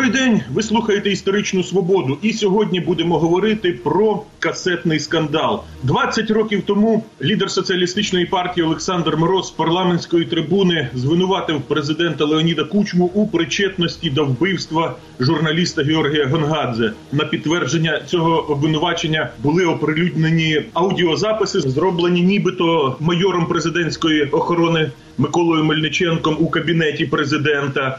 Добрий день, ви слухаєте «Історичну свободу» і сьогодні будемо говорити про касетний скандал. 20 років тому лідер соціалістичної партії Олександр Мороз з парламентської трибуни звинуватив президента Леоніда Кучму у причетності до вбивства журналіста Георгія Гонгадзе. На підтвердження цього обвинувачення були оприлюднені аудіозаписи, зроблені нібито майором президентської охорони Миколою Мельниченком у кабінеті президента.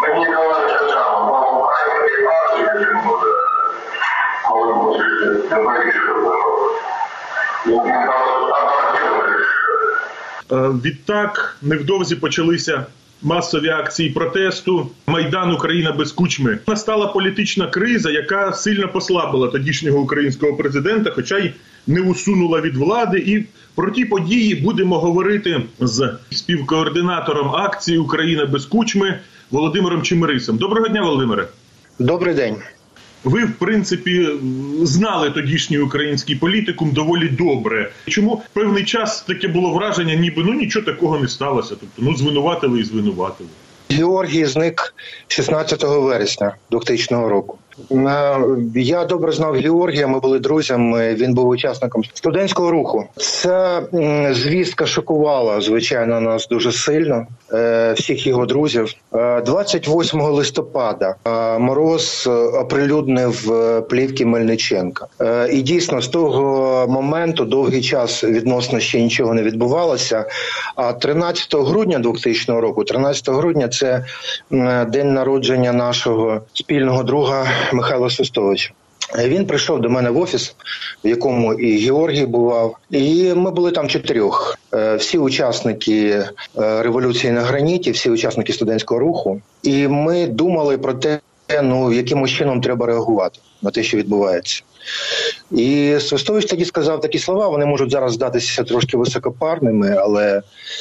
Відтак, невдовзі почалися масові акції протесту, Майдан «Україна без Кучми». Настала політична криза, яка сильно послабила тодішнього українського президента, хоча й не усунула від влади. І про ті події будемо говорити з співкоординатором акції «Україна без Кучми» Володимиром Чемерисом. Доброго дня, Володимире. Добрий день. Ви, в принципі, знали тодішній український політикум доволі добре. Чому певний час таке було враження, ніби нічого такого не сталося? Тобто, звинуватили і звинуватили. Георгій зник 16 вересня 2000 року. Я добре знав Георгія, ми були друзями, він був учасником студентського руху. Ця звістка шокувала, звичайно, нас дуже сильно, всіх його друзів. 28 листопада Мороз оприлюднив плівки Мельниченка. І дійсно, з того моменту довгий час відносно ще нічого не відбувалося. А 13 грудня 2000 року, 13 грудня – це день народження нашого спільного друга Михайла Свистовича. Він прийшов до мене в офіс, в якому і Георгій бував, і ми були там 4. Всі учасники революції на граніті, всі учасники студентського руху. І ми думали про те, яким чином треба реагувати на те, що відбувається. І Свистович тоді сказав такі слова, вони можуть зараз здатися трошки високопарними, але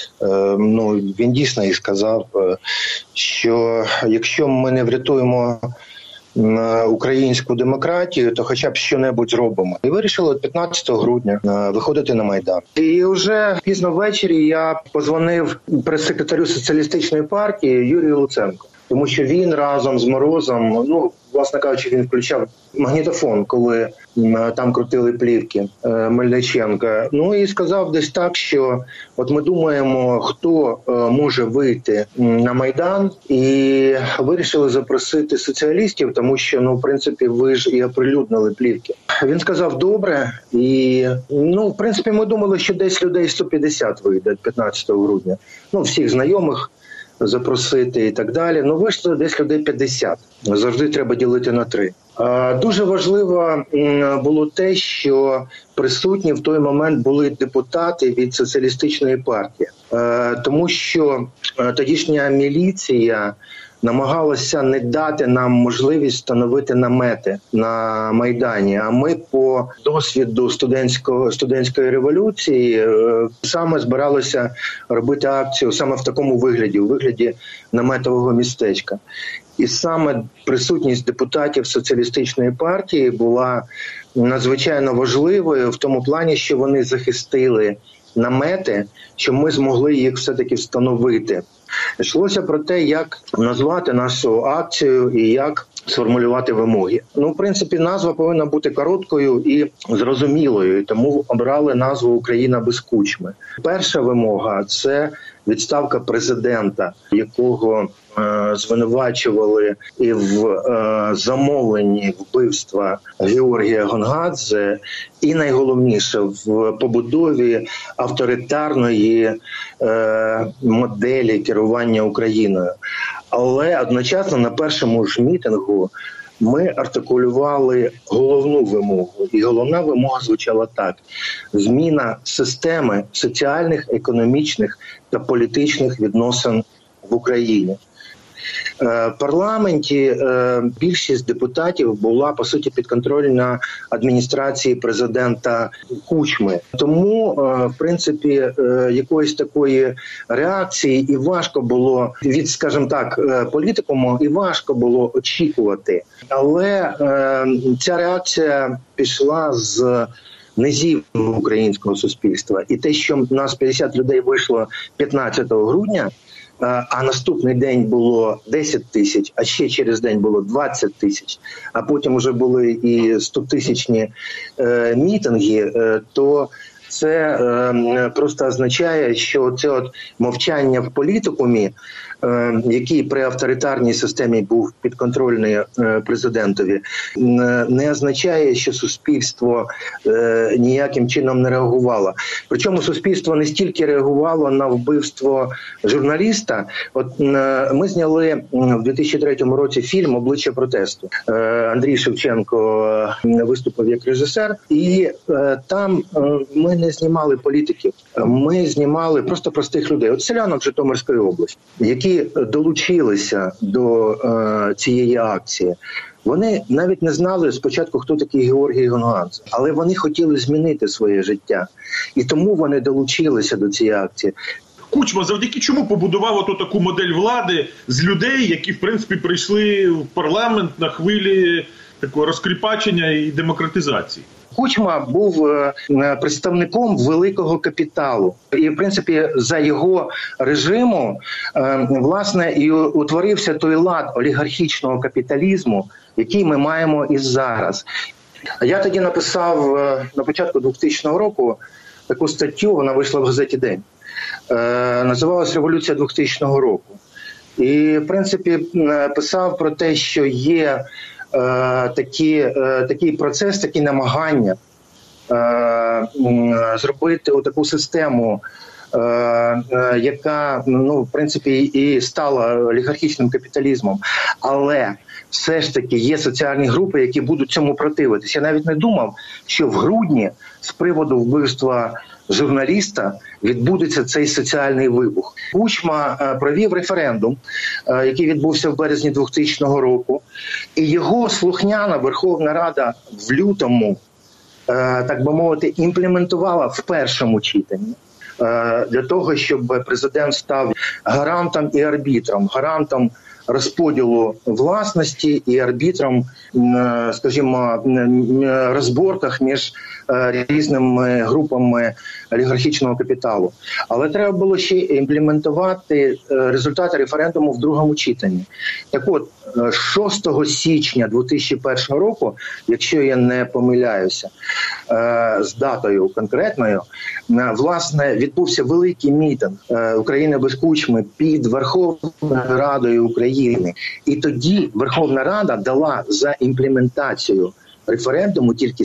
він дійсно і сказав, що якщо ми не врятуємо українську демократію, то хоча б що-небудь зробимо. І вирішили 15 грудня виходити на Майдан. І вже пізно ввечері я подзвонив прес-секретарю соціалістичної партії Юрію Луценку. Тому що він разом з Морозом, власне кажучи, він включав магнітофон, коли там крутили плівки Мельниченка. І сказав десь так, що от ми думаємо, хто може вийти на Майдан, і вирішили запросити соціалістів, тому що, в принципі, ви ж і оприлюднили плівки. Він сказав, добре, і, в принципі, ми думали, що десь людей 150 вийде 15 грудня. Всіх знайомих запросити і так далі. Вийшло десь людей 50. Завжди треба ділити на 3. Дуже важливо було те, що присутні в той момент були депутати від соціалістичної партії. Тому що тодішня міліція намагалася не дати нам можливість встановити намети на Майдані. А ми по досвіду студентської революції саме збиралися робити акцію саме в такому вигляді, у вигляді наметового містечка. І саме присутність депутатів соціалістичної партії була надзвичайно важливою в тому плані, що вони захистили намети, що ми змогли їх все-таки встановити. Йшлося про те, як назвати нашу акцію і як сформулювати вимоги. В принципі, назва повинна бути короткою і зрозумілою, тому обрали назву «Україна без Кучми». Перша вимога – це відставка президента, якого звинувачували і в замовленні вбивства Георгія Гонгадзе, і найголовніше в побудові авторитарної моделі керування Україною. Але одночасно на першому ж мітингу ми артикулювали головну вимогу. І головна вимога звучала так: зміна системи соціальних, економічних та політичних відносин в Україні. В парламенті більшість депутатів була, по суті, підконтрольна адміністрації президента Кучми. Тому, в принципі, якоїсь такої реакції і важко було від, скажімо так, політикуму, і важко було очікувати. Але ця реакція пішла з низів українського суспільства. І те, що нас 50 людей вийшло 15 грудня а наступний день було 10 тисяч, а ще через день було 20 тисяч, а потім вже були і 100-тисячні мітинги, то це просто означає, що це от мовчання в політикумі, який при авторитарній системі був підконтрольний президентові, не означає, що суспільство ніяким чином не реагувало. Причому суспільство не стільки реагувало на вбивство журналіста. От ми зняли в 2003 році фільм «Обличчя протесту». Андрій Шевченко виступив як режисер, і там ми не знімали політиків, ми знімали просто простих людей, от селянок Житомирської області, які долучилися до цієї акції. Вони навіть не знали спочатку, хто такий Георгій Гонгадзе, але вони хотіли змінити своє життя. І тому вони долучилися до цієї акції. Кучма завдяки чому побудував оту таку модель влади з людей, які, в принципі, прийшли в парламент на хвилі такого розкріпачення і демократизації? Кучма був представником великого капіталу. І, в принципі, за його режиму, власне, і утворився той лад олігархічного капіталізму, який ми маємо і зараз. Я тоді написав на початку 2000 року таку статтю, вона вийшла в газеті «День». Називалась «Революція 2000 року». І, в принципі, писав про те, що є такий процес, такі намагання зробити таку систему, яка, в принципі, і стала олігархічним капіталізмом. Але все ж таки є соціальні групи, які будуть цьому противитися. Я навіть не думав, що в грудні з приводу вбивства журналіста відбудеться цей соціальний вибух. Кучма провів референдум, який відбувся в березні 2000 року, і його слухняна Верховна Рада в лютому, так би мовити, імплементувала в першому читанні. Для того, щоб президент став гарантом і арбітром, гарантом розподілу власності і арбітром, скажімо, розборках між різними групами олігархічного капіталу. Але треба було ще імплементувати результати референдуму в другому читанні. Так от, 6 січня 2001 року, якщо я не помиляюся, з датою конкретною, власне, відбувся великий мітинг «Україна без Кучми» під Верховною Радою України. І тоді Верховна Рада дала за імплементацію референдуму тільки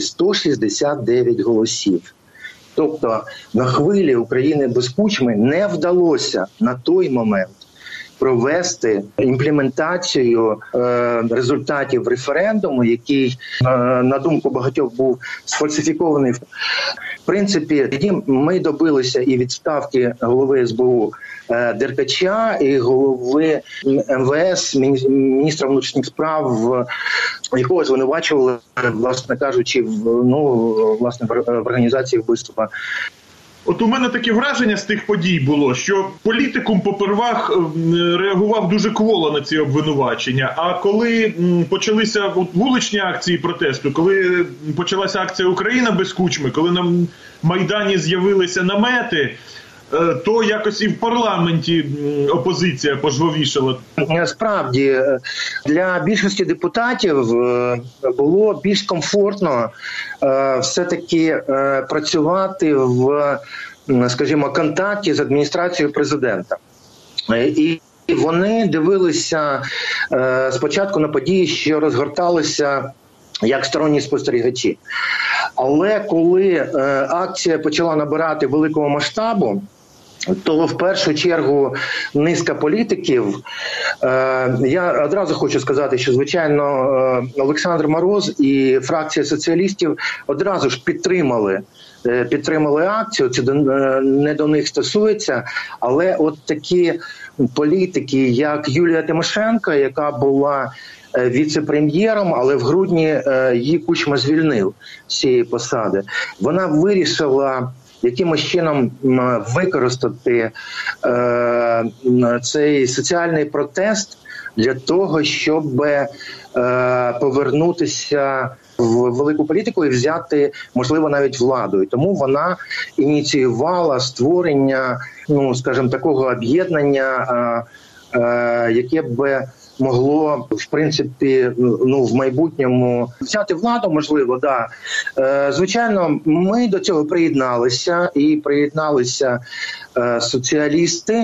169 голосів. Тобто на хвилі «України без Кучми» не вдалося на той момент провести імплементацію результатів референдуму, який, на думку багатьох, був сфальсифікований. В принципі, тоді ми добилися і відставки голови СБУ Деркача, і голови МВС, міністра внутрішніх справ, якого звинувачували, власне кажучи, в організації вбивства. От у мене таке враження з тих подій було, що політикум попервах реагував дуже кволо на ці обвинувачення, а коли почалися вуличні акції протесту, коли почалася акція «Україна без Кучми», коли на Майдані з'явилися намети, то якось і в парламенті опозиція пожвавішала. Справді, для більшості депутатів було більш комфортно все-таки працювати в, скажімо, контакті з адміністрацією президента. І вони дивилися спочатку на події, що розгорталися як сторонні спостерігачі. Але коли акція почала набирати великого масштабу, то в першу чергу низка політиків, я одразу хочу сказати, що, звичайно, Олександр Мороз і фракція соціалістів одразу ж підтримали акцію, це не до них стосується, але от такі політики, як Юлія Тимошенко, яка була віце-прем'єром, але в грудні її Кучма звільнив з цієї посади, вона вирішила якимось чином використати цей соціальний протест для того, щоб повернутися в велику політику і взяти, можливо, навіть владу. І тому вона ініціювала створення, скажімо, такого об'єднання, яке б могло, в принципі, в майбутньому взяти владу, можливо, да. Звичайно, ми до цього приєдналися, і приєдналися соціалісти,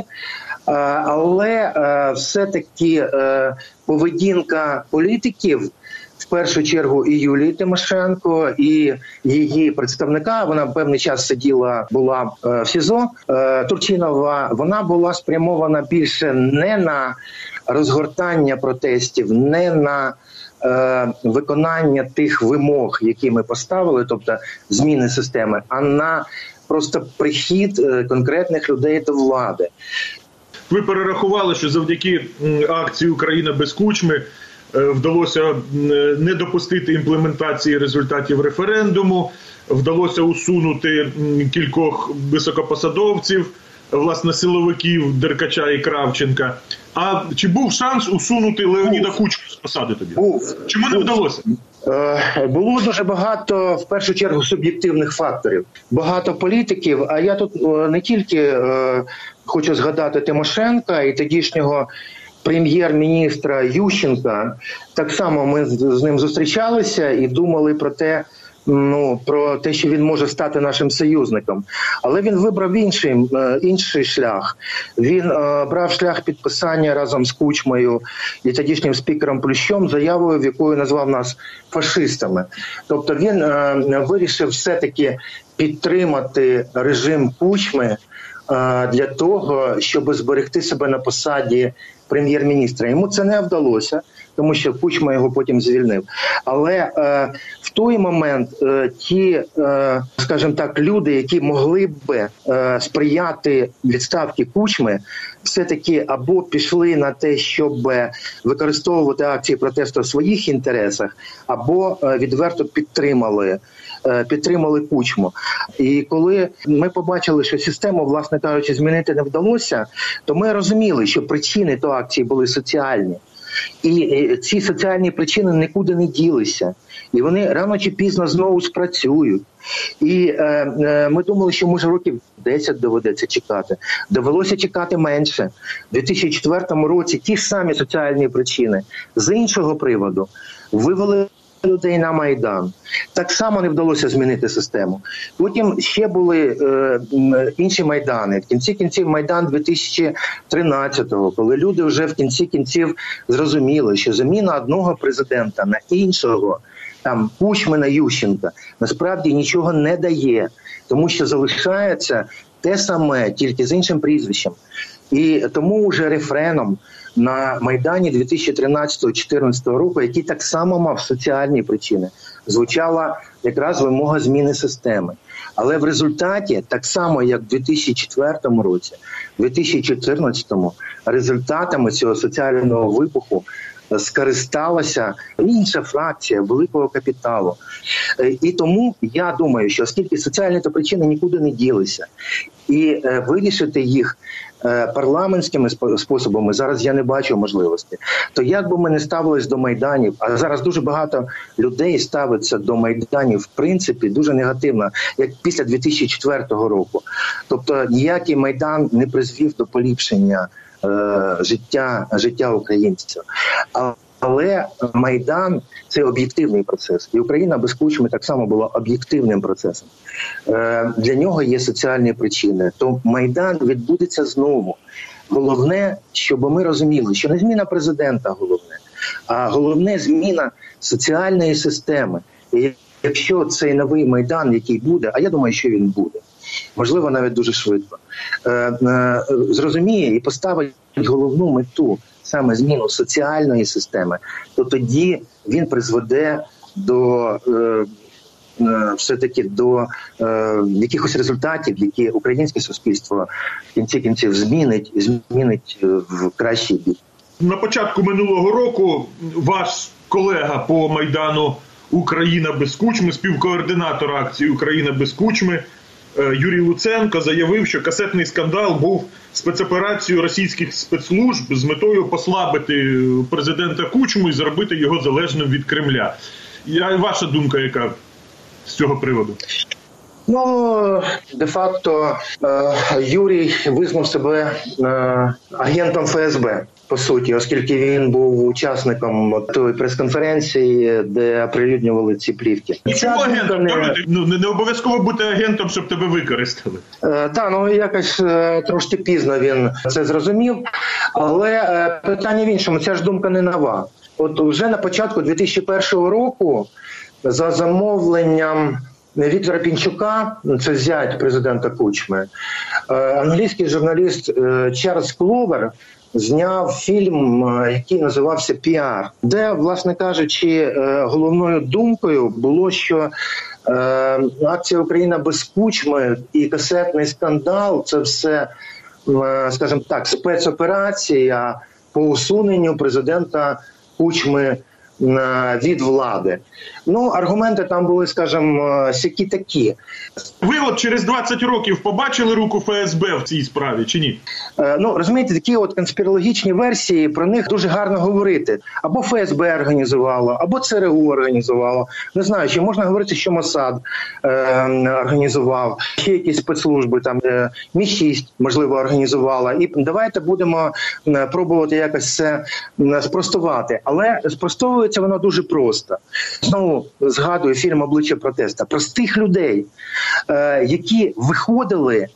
але все-таки поведінка політиків, в першу чергу і Юлії Тимошенко, і її представника, вона певний час була в СІЗО, Турчинова, вона була спрямована більше не на розгортання протестів, не на виконання тих вимог, які ми поставили, тобто зміни системи, а на просто прихід конкретних людей до влади. Ви перерахували, що завдяки акції «Україна без Кучми» вдалося не допустити імплементації результатів референдуму, вдалося усунути кількох високопосадовців, власне, силовиків Деркача і Кравченка. А чи був шанс усунути Леоніда Кучму з посади тоді? Чому не вдалося? Було дуже багато, в першу чергу, суб'єктивних факторів. Багато політиків, а я тут не тільки хочу згадати Тимошенка і тодішнього прем'єр-міністра Ющенка. Так само ми з ним зустрічалися і думали про те, що він може стати нашим союзником. Але він вибрав інший шлях. Він брав шлях підписання разом з Кучмою і тодішнім спікером Плющом заявою, в якою назвав нас фашистами. Тобто він вирішив все-таки підтримати режим Кучми для того, щоб зберегти себе на посаді прем'єр-міністра. Йому це не вдалося, тому що Кучма його потім звільнив. Але в той момент ті, скажімо так, люди, які могли б сприяти відставці Кучми, все-таки або пішли на те, щоб використовувати акції протесту в своїх інтересах, або відверто підтримали Кучму. І коли ми побачили, що систему, власне кажучи, змінити не вдалося, то ми розуміли, що причини до акції були соціальні. І ці соціальні причини нікуди не ділися. І вони рано чи пізно знову спрацюють. І ми думали, що може років 10 доведеться чекати. Довелося чекати менше. У 2004 році ті ж самі соціальні причини з іншого приводу вивели людей на Майдан. Так само не вдалося змінити систему. Потім ще були інші Майдани. В кінці кінців Майдан 2013-го, коли люди вже в кінці кінців зрозуміли, що заміна одного президента на іншого, там Кучми на Ющенка, насправді нічого не дає, тому що залишається те саме, тільки з іншим прізвищем. І тому вже рефреном на Майдані 2013-2014 року, який так само мав соціальні причини, звучала якраз вимога зміни системи. Але в результаті, так само як в 2004 році, в 2014 результатами цього соціального вибуху скористалася інша фракція великого капіталу. І тому я думаю, що оскільки соціальні причини нікуди не ділися, і вирішити їх парламентськими способами зараз я не бачу можливості. То як би ми не ставились до Майданів, а зараз дуже багато людей ставиться до Майданів, в принципі, дуже негативно, як після 2004 року. Тобто ніякий Майдан не призвів до поліпшення життя українців. Але Майдан – це об'єктивний процес. І Україна без Кучми так само була об'єктивним процесом. Для нього є соціальні причини. То Майдан відбудеться знову. Головне, щоб ми розуміли, що не зміна президента головне, а головне – зміна соціальної системи. І якщо цей новий Майдан, який буде, а я думаю, що він буде, можливо, навіть дуже швидко, зрозуміє і поставить головну мету, саме зміну соціальної системи, то тоді він призведе до все-таки до якихось результатів, які українське суспільство в кінці кінців змінить в кращий бік. На початку минулого року ваш колега по Майдану «Україна без Кучми», співкоординатор акції «Україна без Кучми» Юрій Луценко заявив, що касетний скандал був спецоперацією російських спецслужб з метою послабити президента Кучму і зробити його залежним від Кремля. Ваша думка яка з цього приводу? Ну, де-факто, Юрій визнав себе агентом ФСБ, по суті, оскільки він був учасником тої прес-конференції, де оприлюднювали ці плівки. Чому агентом? Не обов'язково бути агентом, щоб тебе використали. Так, якось трошки пізно він це зрозумів, але питання в іншому, ця ж думка не нова. От вже на початку 2001 року за замовленням Віктора Пінчука, це зять президента Кучми, англійський журналіст Чарльз Кловер зняв фільм, який називався «Піар», де, власне кажучи, головною думкою було, що акція «Україна без Кучми» і касетний скандал – це все, скажімо так, спецоперація по усуненню президента Кучми від влади. Аргументи там були, скажімо, сякі-такі. Ви от через 20 років побачили руку ФСБ в цій справі, чи ні? Розумієте, такі от конспірологічні версії, про них дуже гарно говорити. Або ФСБ організувало, або ЦРУ організувало. Не знаю, чи можна говорити, що Моссад організував, ще якісь спецслужби, там Мі-6, можливо, організувала. І давайте будемо пробувати якось це спростувати. Але спростовується воно дуже просто. Знову згадую фільм «Обличчя протесту». Простих людей, які виходили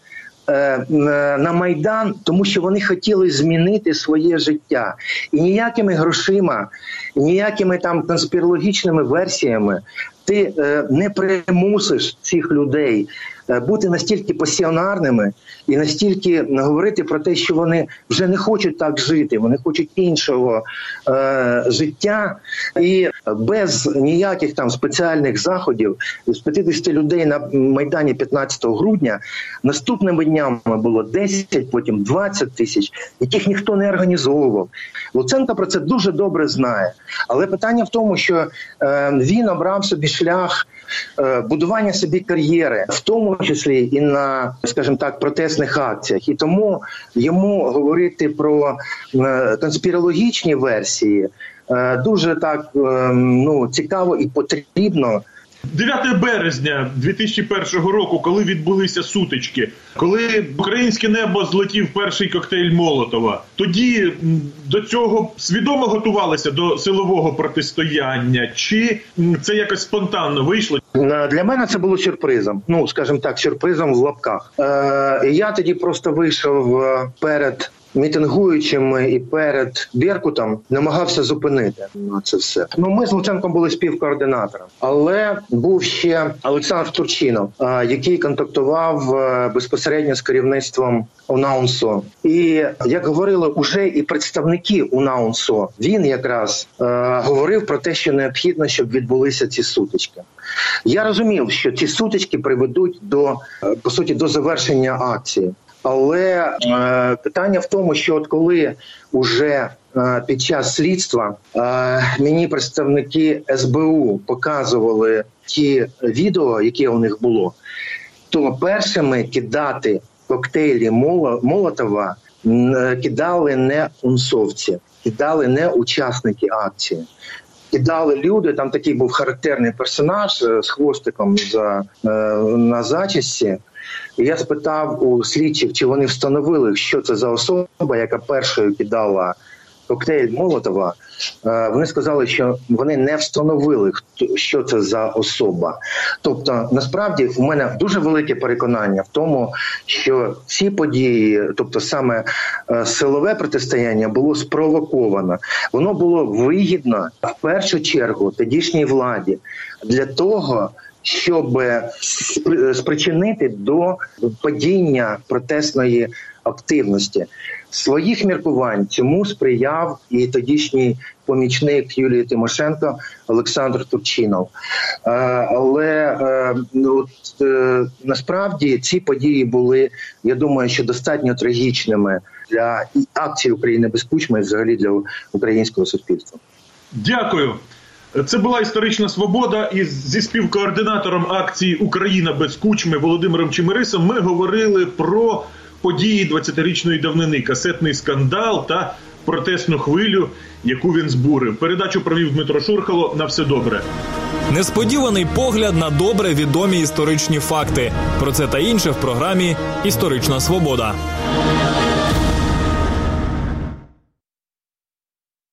на Майдан, тому що вони хотіли змінити своє життя. І ніякими грошима, ніякими там конспірологічними версіями ти не примусиш цих людей бути настільки пасіонарними і настільки говорити про те, що вони вже не хочуть так жити, вони хочуть іншого життя. І без ніяких там спеціальних заходів з 50 людей на Майдані 15 грудня наступними днями було 10, потім 20 тисяч, яких ніхто не організовував. Луценко про це дуже добре знає. Але питання в тому, що він обрав собі шлях будування собі кар'єри, в тому числі і на, скажімо так, протестних акціях. І тому йому говорити про конспірологічні версії дуже так цікаво і потрібно. 9 березня 2001 року, коли відбулися сутички, коли в українське небо злетів перший коктейль Молотова, тоді до цього свідомо готувалися до силового протистояння? Чи це якось спонтанно вийшло? Для мене це було сюрпризом. Скажімо так, сюрпризом в лапках. Я тоді просто вийшов перед мітингуючими і перед Беркутом, намагався зупинити це все. Ми з Луценком були співкоординатором, але був ще Олександр Турчинов, який контактував безпосередньо з керівництвом УНАУНСО. І, як говорили уже і представники УНАУНСО, він якраз говорив про те, що необхідно, щоб відбулися ці сутички. Я розумів, що ці сутички приведуть по суті, до завершення акції. Але питання в тому, що от коли уже під час слідства мені представники СБУ показували ті відео, які у них було, то першими кидати коктейлі Молотова кидали не унсовці, кидали не учасники акції. Кидали люди, там такий був характерний персонаж з хвостиком на зачісці. І я спитав у слідчих, чи вони встановили, що це за особа, яка першою кидала коктейль Молотова. Вони сказали, що вони не встановили, що це за особа. Тобто, насправді, у мене дуже велике переконання в тому, що ці події, тобто саме силове протистояння, було спровоковано. Воно було вигідно, в першу чергу, тодішній владі для того, щоб спричинити до падіння протестної активності. Своїх міркувань цьому сприяв і тодішній помічник Юлії Тимошенко Олександр Турчинов. Але насправді ці події були, я думаю, що достатньо трагічними для акції «Україна без Кучми» і взагалі для українського суспільства. Дякую. Це була «Історична свобода», і зі співкоординатором акції «Україна без Кучми» Володимиром Чемерисом ми говорили про події 20-річної давнини, касетний скандал та протестну хвилю, яку він збурив. Передачу провів Дмитро Шурхало. На все добре. Несподіваний погляд на добре відомі історичні факти. Про це та інше в програмі «Історична свобода».